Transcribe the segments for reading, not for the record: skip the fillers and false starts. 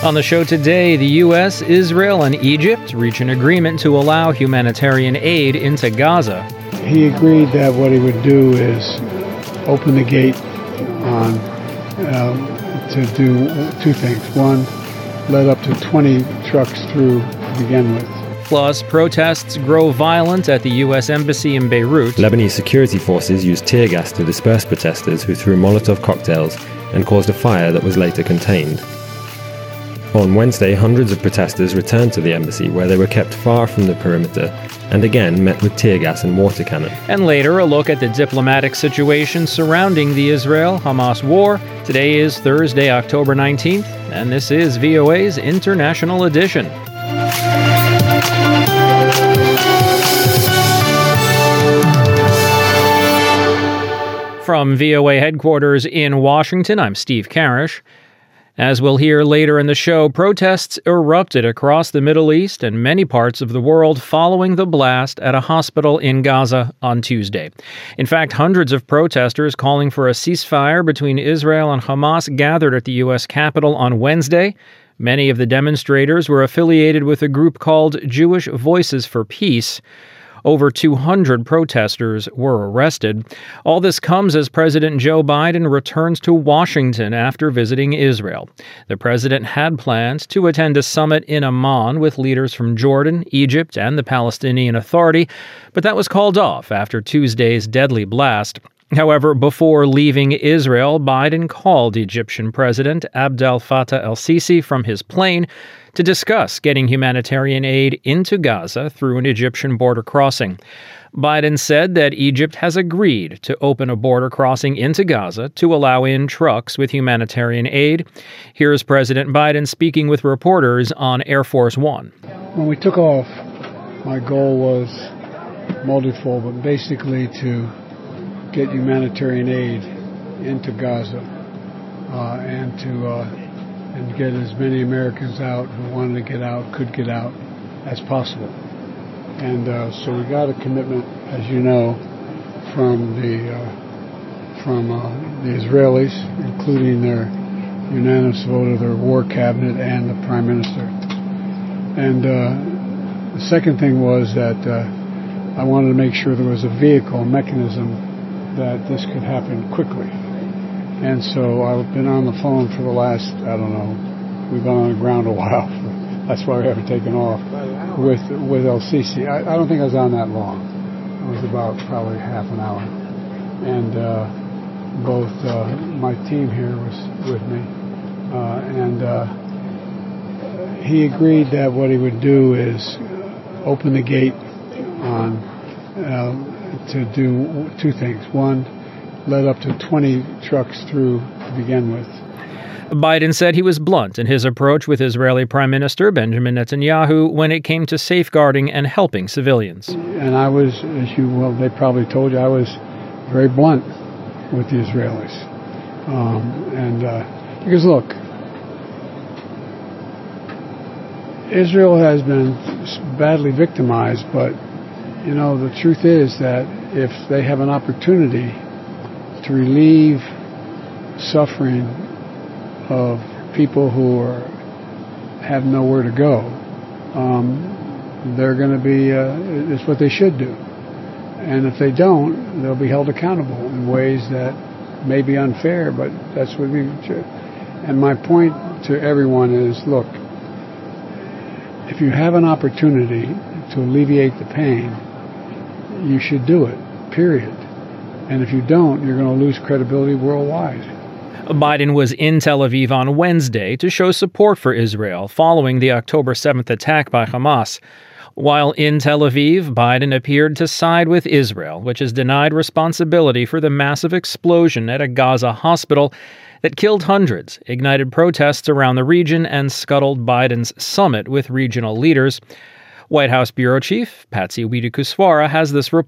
On the show today, the U.S., Israel, and Egypt reach an agreement to allow humanitarian aid into Gaza. He agreed that what he would do is open the gate on to do two things. One, let up to 20 trucks through to begin with. Plus, protests grow violent at the U.S. Embassy in Beirut. Lebanese security forces used tear gas to disperse protesters who threw Molotov cocktails and caused a fire that was later contained. On Wednesday, hundreds of protesters returned to the embassy, where they were kept far from the perimeter, and again met with tear gas and water cannon. And later, a look at the diplomatic situation surrounding the Israel-Hamas war. Today is Thursday, October 19th, and this is VOA's International Edition. From VOA headquarters in Washington, I'm Steve Karish. As we'll hear later in the show, protests erupted across the Middle East and many parts of the world following the blast at a hospital in Gaza on Tuesday. In fact, hundreds of protesters calling for a ceasefire between Israel and Hamas gathered at the U.S. Capitol on Wednesday. Many of the demonstrators were affiliated with a group called Jewish Voices for Peace. Over 200 protesters were arrested. All this comes as President Joe Biden returns to Washington after visiting Israel. The president had planned to attend a summit in Amman with leaders from Jordan, Egypt, and the Palestinian Authority, but that was called off after Tuesday's deadly blast. However, before leaving Israel, Biden called Egyptian President Abdel Fattah el-Sisi from his plane to discuss getting humanitarian aid into Gaza through an Egyptian border crossing. Biden said that Egypt has agreed to open a border crossing into Gaza to allow in trucks with humanitarian aid. Here's President Biden speaking with reporters on Air Force One. When we took off, my goal was multifold, but basically to get humanitarian aid into Gaza and get as many Americans out who wanted to get out, could get out, as possible. And so we got a commitment, as you know, from the Israelis, including their unanimous vote of their war cabinet and the prime minister. And the second thing was that I wanted to make sure there was a vehicle, a mechanism that this could happen quickly. And so I've been on the phone for the last, we've been on the ground a while. That's why we haven't taken off with el-Sisi. I don't think I was on that long. It was about probably half an hour. And both my team here was with me. He agreed that what he would do is open the gate on to do two things. One, let up to 20 trucks through to begin with. Biden said he was blunt in his approach with Israeli Prime Minister Benjamin Netanyahu when it came to safeguarding and helping civilians. And I was, they probably told you, I was very blunt with the Israelis. Because look, Israel has been badly victimized, but the truth is that if they have an opportunity to relieve suffering of people who have nowhere to go, they're going to be, it's what they should do. And if they don't, they'll be held accountable in ways that may be unfair, but that's what we should. And my point to everyone is, look, if you have an opportunity to alleviate the pain, you should do it, period. And if you don't, you're going to lose credibility worldwide. Biden was in Tel Aviv on Wednesday to show support for Israel following the October 7th attack by Hamas. While in Tel Aviv, Biden appeared to side with Israel, which has denied responsibility for the massive explosion at a Gaza hospital that killed hundreds, ignited protests around the region, and scuttled Biden's summit with regional leaders. White House Bureau Chief Patsy Widakuswara has this report.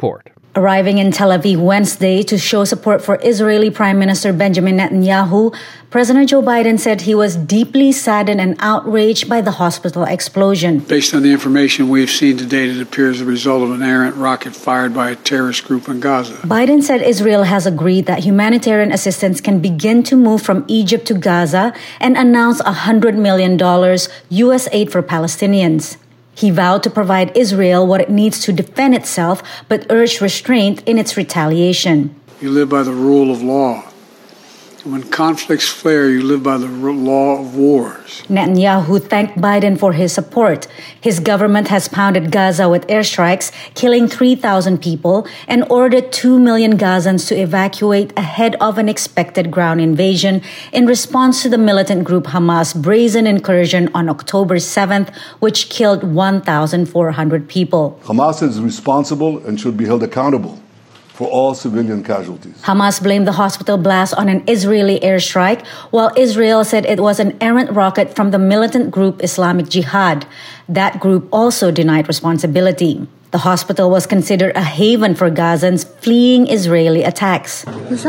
Arriving in Tel Aviv Wednesday to show support for Israeli Prime Minister Benjamin Netanyahu, President Joe Biden said he was deeply saddened and outraged by the hospital explosion. Based on the information we've seen to date, it appears the result of an errant rocket fired by a terrorist group in Gaza. Biden said Israel has agreed that humanitarian assistance can begin to move from Egypt to Gaza and announced $100 million U.S. aid for Palestinians. He vowed to provide Israel what it needs to defend itself, but urged restraint in its retaliation. You live by the rule of law. And when conflicts flare, you live by the law of wars. Netanyahu thanked Biden for his support. His government has pounded Gaza with airstrikes, killing 3,000 people, and ordered 2 million Gazans to evacuate ahead of an expected ground invasion in response to the militant group Hamas' brazen incursion on October 7th, which killed 1,400 people. Hamas is responsible and should be held accountable for all civilian casualties. Hamas blamed the hospital blast on an Israeli airstrike, while Israel said it was an errant rocket from the militant group Islamic Jihad. That group also denied responsibility. The hospital was considered a haven for Gazans fleeing Israeli attacks.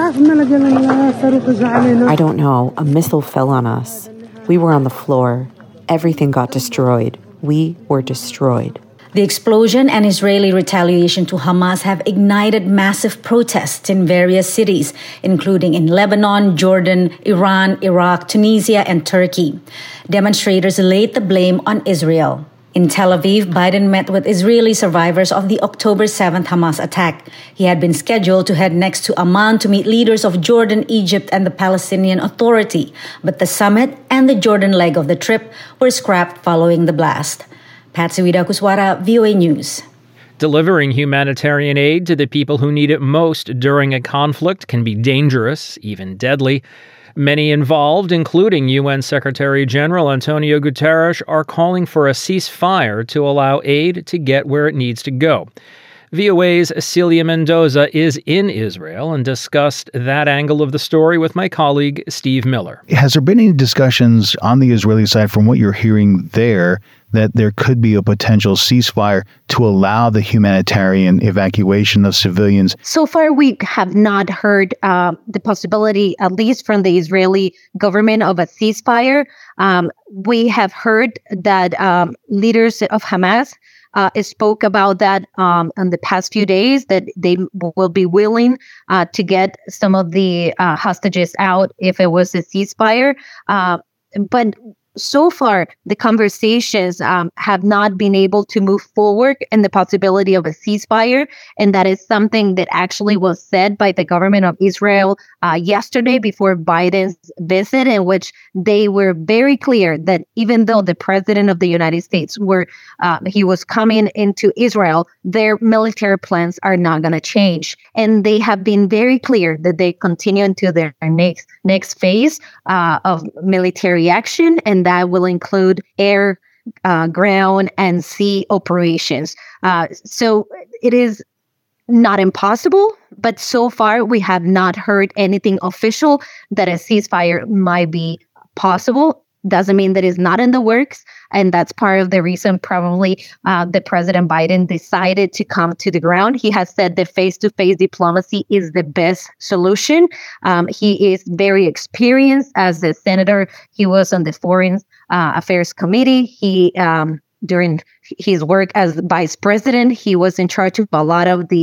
I don't know. A missile fell on us. We were on the floor. Everything got destroyed. We were destroyed. The explosion and Israeli retaliation to Hamas have ignited massive protests in various cities, including in Lebanon, Jordan, Iran, Iraq, Tunisia, and Turkey. Demonstrators laid the blame on Israel. In Tel Aviv, Biden met with Israeli survivors of the October 7th Hamas attack. He had been scheduled to head next to Amman to meet leaders of Jordan, Egypt, and the Palestinian Authority, but the summit and the Jordan leg of the trip were scrapped following the blast. Patsy Widakuswara, VOA News. Delivering humanitarian aid to the people who need it most during a conflict can be dangerous, even deadly. Many involved, including UN Secretary General Antonio Guterres, are calling for a ceasefire to allow aid to get where it needs to go. VOA's Celia Mendoza is in Israel and discussed that angle of the story with my colleague Steve Miller. Has there been any discussions on the Israeli side from what you're hearing there that there could be a potential ceasefire to allow the humanitarian evacuation of civilians? So far, we have not heard the possibility, at least from the Israeli government, of a ceasefire. We have heard that leaders of Hamas spoke about that in the past few days, that they will be willing to get some of the hostages out if it was a ceasefire. But so far, the conversations have not been able to move forward in the possibility of a ceasefire. And that is something that actually was said by the government of Israel yesterday before Biden's visit, in which they were very clear that even though the president of the United States he was coming into Israel, their military plans are not going to change. And they have been very clear that they continue into their next phase of military action, and that will include air, ground, and sea operations. So it is not impossible, but so far we have not heard anything official that a ceasefire might be possible. Doesn't mean that it's not in the works. And that's part of the reason probably that President Biden decided to come to the ground. He has said that face-to-face diplomacy is the best solution. He is very experienced as a senator. He was on the Foreign Affairs Committee. He during his work as vice president, he was in charge of a lot of the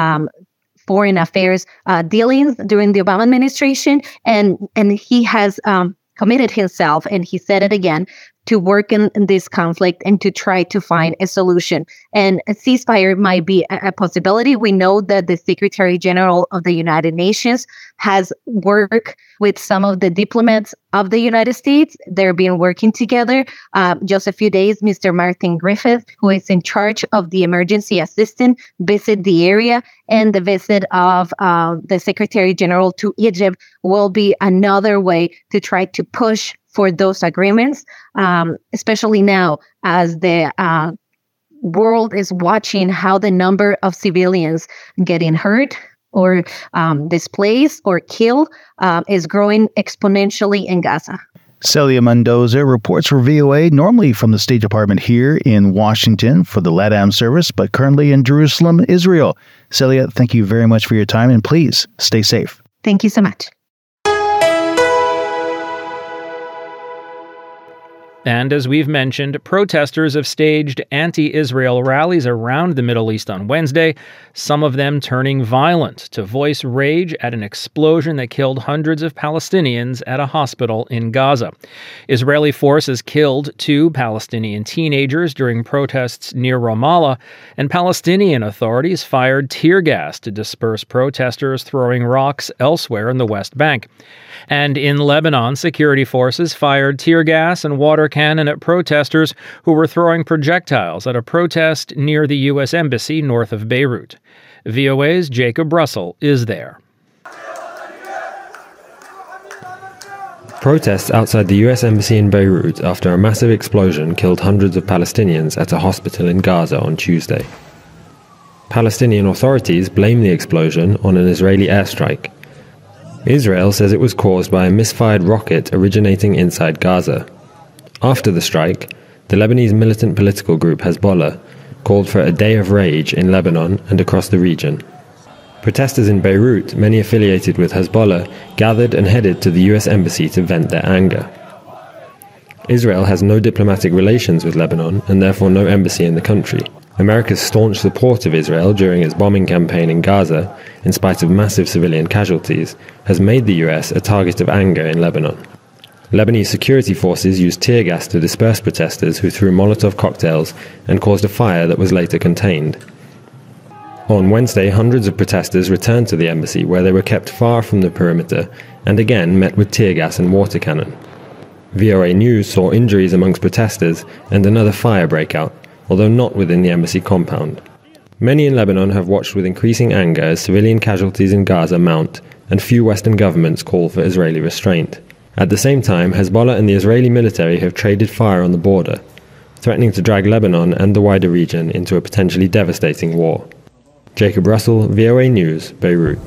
foreign affairs dealings during the Obama administration. And he has committed himself, and he said it again, to work in this conflict and to try to find a solution. And a ceasefire might be a possibility. We know that the Secretary General of the United Nations has worked with some of the diplomats of the United States. They've been working together. Just a few days, Mr. Martin Griffiths, who is in charge of the emergency assistance, visited the area, and the visit of the Secretary General to Egypt will be another way to try to push for those agreements, especially now as the world is watching how the number of civilians getting hurt or displaced or killed is growing exponentially in Gaza. Celia Mendoza reports for VOA, normally from the State Department here in Washington for the LATAM service, but currently in Jerusalem, Israel. Celia, thank you very much for your time, and please stay safe. Thank you so much. And as we've mentioned, protesters have staged anti-Israel rallies around the Middle East on Wednesday, some of them turning violent to voice rage at an explosion that killed hundreds of Palestinians at a hospital in Gaza. Israeli forces killed 2 Palestinian teenagers during protests near Ramallah, and Palestinian authorities fired tear gas to disperse protesters throwing rocks elsewhere in the West Bank. And in Lebanon, security forces fired tear gas and water cannon at protesters who were throwing projectiles at a protest near the U.S. Embassy north of Beirut. VOA's Jacob Russell is there. Protests outside the U.S. Embassy in Beirut after a massive explosion killed hundreds of Palestinians at a hospital in Gaza on Tuesday. Palestinian authorities blame the explosion on an Israeli airstrike. Israel says it was caused by a misfired rocket originating inside Gaza. After the strike, the Lebanese militant political group Hezbollah called for a day of rage in Lebanon and across the region. Protesters in Beirut, many affiliated with Hezbollah, gathered and headed to the U.S. Embassy to vent their anger. Israel has no diplomatic relations with Lebanon and therefore no embassy in the country. America's staunch support of Israel during its bombing campaign in Gaza, in spite of massive civilian casualties, has made the U.S. a target of anger in Lebanon. Lebanese security forces used tear gas to disperse protesters who threw Molotov cocktails and caused a fire that was later contained. On Wednesday, hundreds of protesters returned to the embassy where they were kept far from the perimeter and again met with tear gas and water cannon. VOA News saw injuries amongst protesters and another fire break out, although not within the embassy compound. Many in Lebanon have watched with increasing anger as civilian casualties in Gaza mount and few Western governments call for Israeli restraint. At the same time, Hezbollah and the Israeli military have traded fire on the border, threatening to drag Lebanon and the wider region into a potentially devastating war. Jacob Russell, VOA News, Beirut.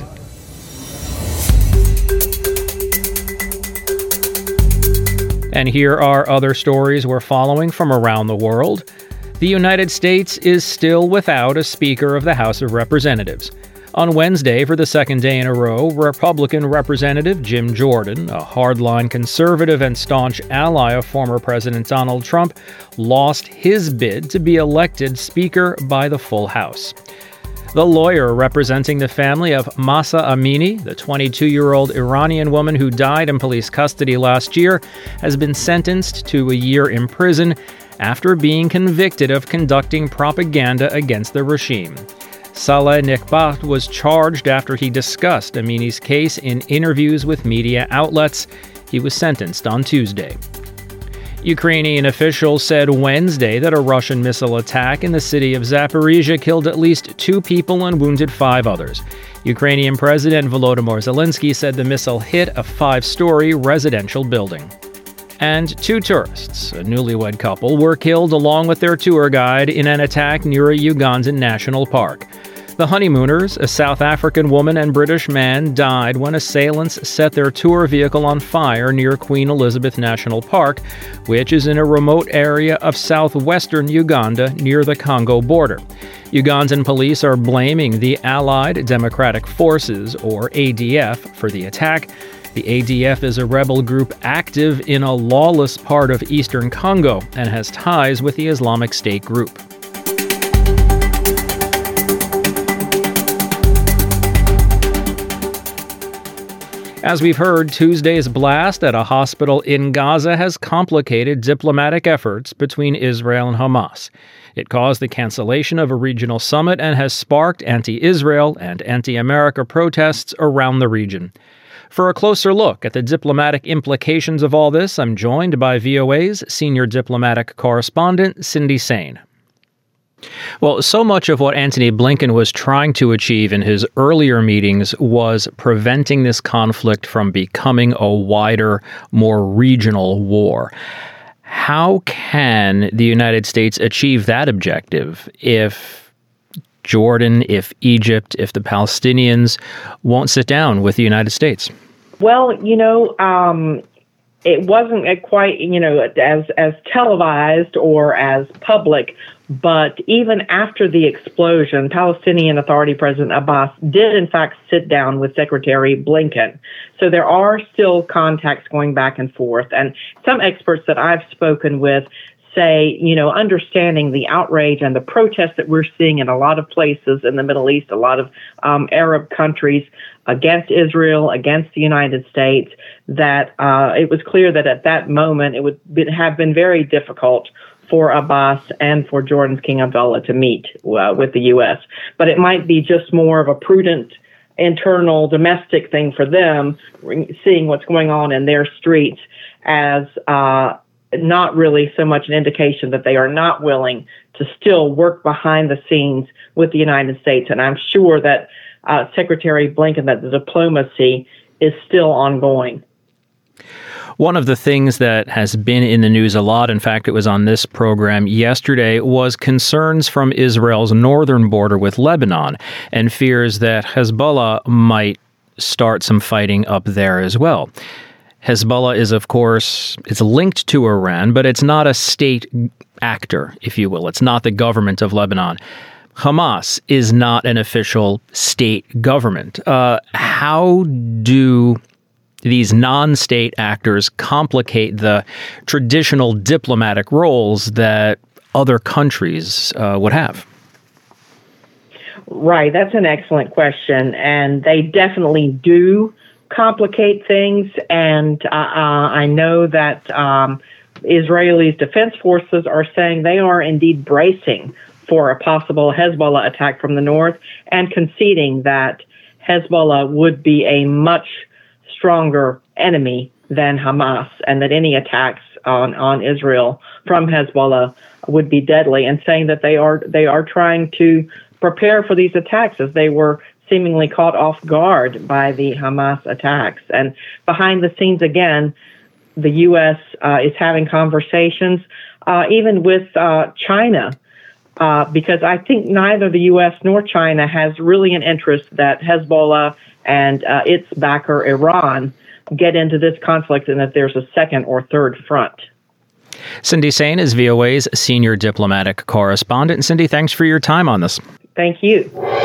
And here are other stories we're following from around the world. The United States is still without a Speaker of the House of Representatives. On Wednesday, for the second day in a row, Republican Representative Jim Jordan, a hardline conservative and staunch ally of former President Donald Trump, lost his bid to be elected Speaker by the full House. The lawyer representing the family of Mahsa Amini, the 22-year-old Iranian woman who died in police custody last year, has been sentenced to a year in prison after being convicted of conducting propaganda against the regime. Saleh Nekbat was charged after he discussed Amini's case in interviews with media outlets. He was sentenced on Tuesday. Ukrainian officials said Wednesday that a Russian missile attack in the city of Zaporizhia killed at least 2 people and wounded 5 others. Ukrainian President Volodymyr Zelensky said the missile hit a 5-story residential building. And 2 tourists, a newlywed couple, were killed along with their tour guide in an attack near a Ugandan national park. The honeymooners, a South African woman and British man, died when assailants set their tour vehicle on fire near Queen Elizabeth National Park, which is in a remote area of southwestern Uganda near the Congo border. Ugandan police are blaming the Allied Democratic Forces, or ADF, for the attack. The ADF is a rebel group active in a lawless part of eastern Congo and has ties with the Islamic State group. As we've heard, Tuesday's blast at a hospital in Gaza has complicated diplomatic efforts between Israel and Hamas. It caused the cancellation of a regional summit and has sparked anti-Israel and anti-America protests around the region. For a closer look at the diplomatic implications of all this, I'm joined by VOA's senior diplomatic correspondent, Cindy Saine. Well, so much of what Antony Blinken was trying to achieve in his earlier meetings was preventing this conflict from becoming a wider, more regional war. How can the United States achieve that objective if Jordan, if Egypt, if the Palestinians won't sit down with the United States? Well, it wasn't quite, as televised or as public. But even after the explosion, Palestinian Authority President Abbas did, in fact, sit down with Secretary Blinken. So there are still contacts going back and forth. And some experts that I've spoken with say, understanding the outrage and the protests that we're seeing in a lot of places in the Middle East, a lot of Arab countries against Israel, against the United States, that it was clear that at that moment it would have been very difficult for Abbas and for Jordan's King Abdullah to meet with the U.S. But it might be just more of a prudent internal domestic thing for them, seeing what's going on in their streets as not really so much an indication that they are not willing to still work behind the scenes with the United States. And I'm sure that Secretary Blinken, that the diplomacy is still ongoing. One of the things that has been in the news a lot, in fact, it was on this program yesterday, was concerns from Israel's northern border with Lebanon and fears that Hezbollah might start some fighting up there as well. Hezbollah is, of course, it's linked to Iran, but it's not a state actor, if you will. It's not the government of Lebanon. Hamas is not an official state government. How do these non-state actors complicate the traditional diplomatic roles that other countries would have? Right, that's an excellent question, and they definitely do complicate things. And I know that Israelis' defense forces are saying they are indeed bracing for a possible Hezbollah attack from the north and conceding that Hezbollah would be a much stronger enemy than Hamas, and that any attacks on Israel from Hezbollah would be deadly, and saying that they are trying to prepare for these attacks as they were seemingly caught off guard by the Hamas attacks. And behind the scenes, again, the U.S. Is having conversations even with China, because I think neither the U.S. nor China has really an interest that Hezbollah and its backer, Iran, get into this conflict and that there's a second or third front. Cindy Saine is VOA's senior diplomatic correspondent. And Cindy, thanks for your time on this. Thank you.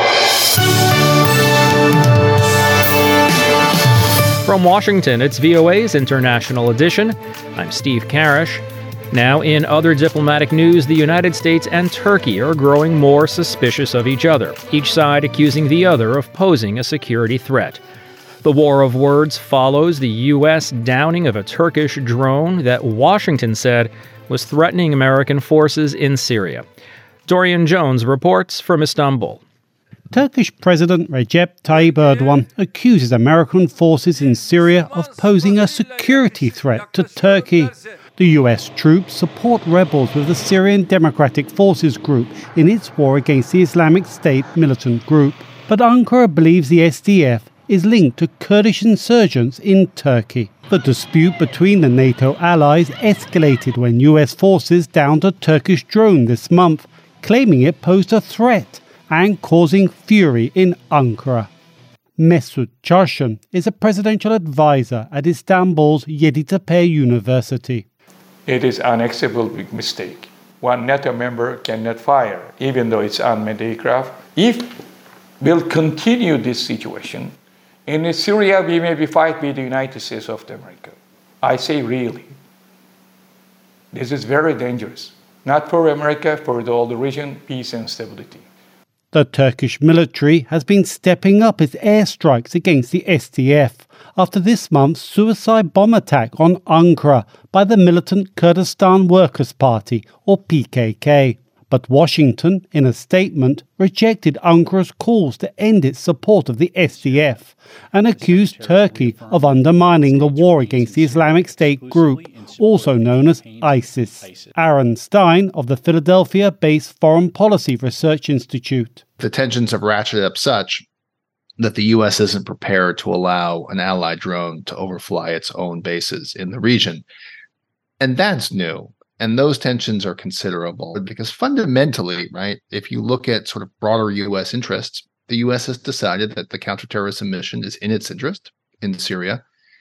From Washington, it's VOA's International Edition. I'm Steve Karish. Now, in other diplomatic news, the United States and Turkey are growing more suspicious of each other, each side accusing the other of posing a security threat. The war of words follows the U.S. downing of a Turkish drone that Washington said was threatening American forces in Syria. Dorian Jones reports from Istanbul. Turkish President Recep Tayyip Erdogan accuses American forces in Syria of posing a security threat to Turkey. The U.S. troops support rebels with the Syrian Democratic Forces Group in its war against the Islamic State militant group. But Ankara believes the SDF is linked to Kurdish insurgents in Turkey. The dispute between the NATO allies escalated when U.S. forces downed a Turkish drone this month, claiming it posed a threat and causing fury in Ankara. Mesut Çarşın is a presidential advisor at Istanbul's Yeditepe University. It is an unacceptable big mistake. One NATO member cannot fire, even though it's unmanned aircraft. If we'll continue this situation, in Syria we may be fight with the United States of America. I say really. This is very dangerous. Not for America, for all the region, peace and stability. The Turkish military has been stepping up its airstrikes against the SDF after this month's suicide bomb attack on Ankara by the militant Kurdistan Workers' Party, or PKK. But Washington, in a statement, rejected Ankara's calls to end its support of the SDF and accused Turkey of undermining the war against the Islamic State group, also known as ISIS. Aaron Stein of the Philadelphia-based Foreign Policy Research Institute. The tensions have ratcheted up such that the U.S. isn't prepared to allow an allied drone to overfly its own bases in the region. And that's new. And those tensions are considerable because fundamentally, right, if you look at sort of broader U.S. interests, the U.S. has decided that the counterterrorism mission is in its interest in Syria.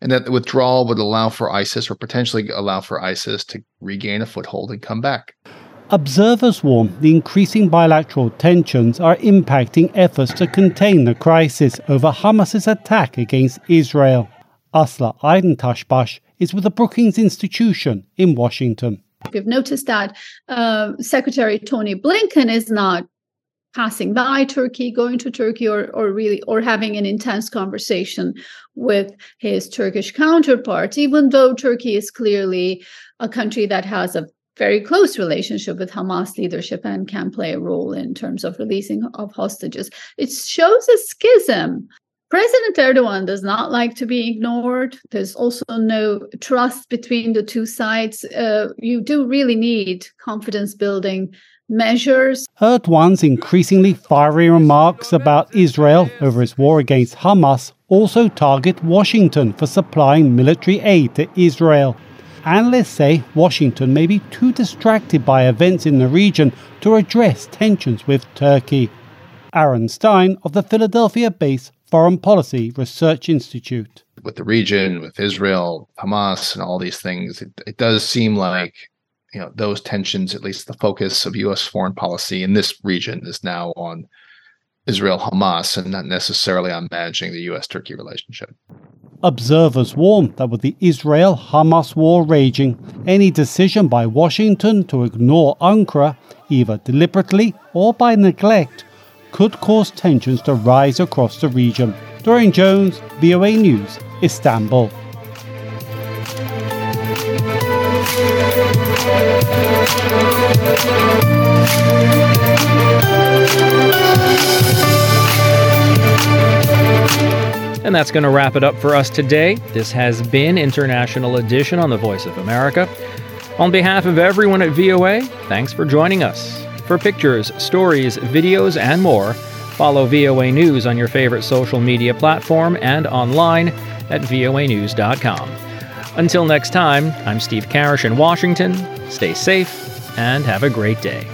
and that the withdrawal would allow for ISIS, or potentially allow for ISIS, to regain a foothold and come back. Observers warn the increasing bilateral tensions are impacting efforts to contain the crisis over Hamas's attack against Israel. Asla Aydin-Taşbaş is with the Brookings Institution in Washington. We've noticed that Secretary Tony Blinken is not passing by Turkey, going to Turkey, or having an intense conversation with his Turkish counterpart, even though Turkey is clearly a country that has a very close relationship with Hamas leadership and can play a role in terms of releasing of hostages. It shows a schism. President Erdogan does not like to be ignored. There's also no trust between the two sides. You do really need confidence-building measures. Erdogan's increasingly fiery remarks about Israel over his war against Hamas also target Washington for supplying military aid to Israel. Analysts say Washington may be too distracted by events in the region to address tensions with Turkey. Aaron Stein of the Philadelphia-based Foreign Policy Research Institute. With the region, with Israel, Hamas, and all these things, it does seem like those tensions, at least the focus of U.S. foreign policy in this region, is now on Israel-Hamas and not necessarily on managing the U.S.-Turkey relationship. Observers warn that with the Israel-Hamas war raging, any decision by Washington to ignore Ankara, either deliberately or by neglect, could cause tensions to rise across the region. Dorian Jones, VOA News, Istanbul. And that's going to wrap it up for us today. This has been International Edition on the Voice of America. On behalf of everyone at VOA, thanks for joining us. For pictures, stories, videos, and more, follow VOA News on your favorite social media platform and online at voanews.com. Until next time, I'm Steve Karish in Washington. Stay safe and have a great day.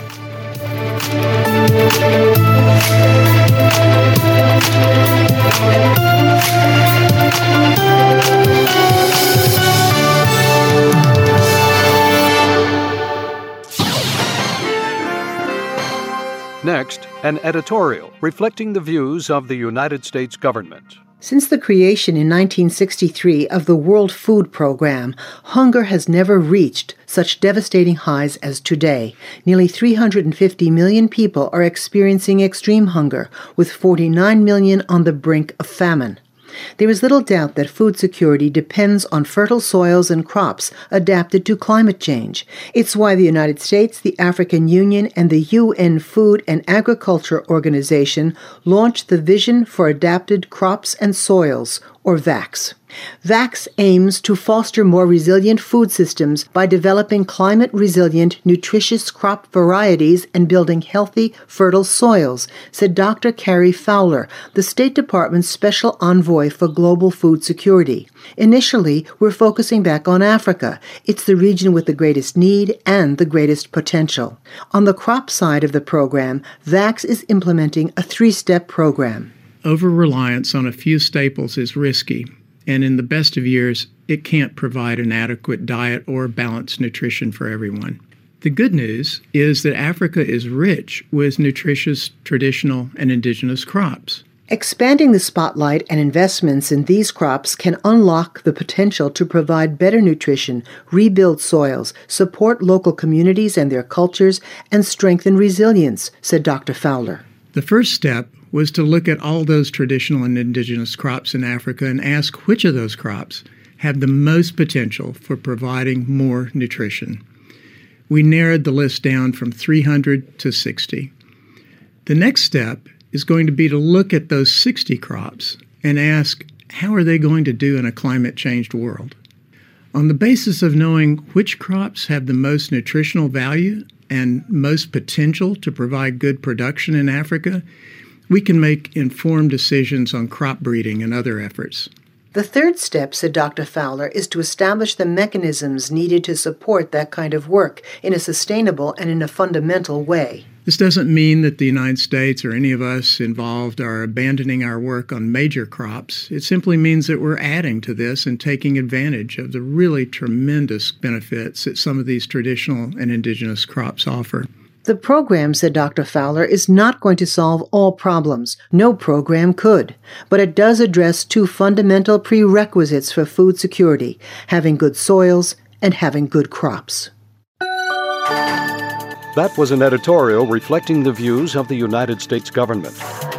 Next, an editorial reflecting the views of the United States government. Since the creation in 1963 of the World Food Program, hunger has never reached such devastating highs as today. Nearly 350 million people are experiencing extreme hunger, with 49 million on the brink of famine. There is little doubt that food security depends on fertile soils and crops adapted to climate change. It's why the United States, the African Union, and the UN Food and Agriculture Organization launched the Vision for Adapted Crops and Soils, or VACS. VACS aims to foster more resilient food systems by developing climate-resilient, nutritious crop varieties and building healthy, fertile soils, said Dr. Carrie Fowler, the State Department's Special Envoy for Global Food Security. Initially, we're focusing back on Africa. It's the region with the greatest need and the greatest potential. On the crop side of the program, VACS is implementing a three-step program. Over-reliance on a few staples is risky, and in the best of years, it can't provide an adequate diet or balanced nutrition for everyone. The good news is that Africa is rich with nutritious traditional and indigenous crops. Expanding the spotlight and investments in these crops can unlock the potential to provide better nutrition, rebuild soils, support local communities and their cultures, and strengthen resilience, said Dr. Fowler. The first step was to look at all those traditional and indigenous crops in Africa and ask which of those crops have the most potential for providing more nutrition. We narrowed the list down from 300 to 60. The next step is going to be to look at those 60 crops and ask, how are they going to do in a climate-changed world? On the basis of knowing which crops have the most nutritional value and most potential to provide good production in Africa, we can make informed decisions on crop breeding and other efforts. The third step, said Dr. Fowler, is to establish the mechanisms needed to support that kind of work in a sustainable and in a fundamental way. The This doesn't mean that the United States or any of us involved are abandoning our work on major crops. It simply means that we're adding to this and taking advantage of the really tremendous benefits that some of these traditional and indigenous crops offer. The program, said Dr. Fowler, is not going to solve all problems. No program could. But it does address two fundamental prerequisites for food security, having good soils and having good crops. That was an editorial reflecting the views of the United States government.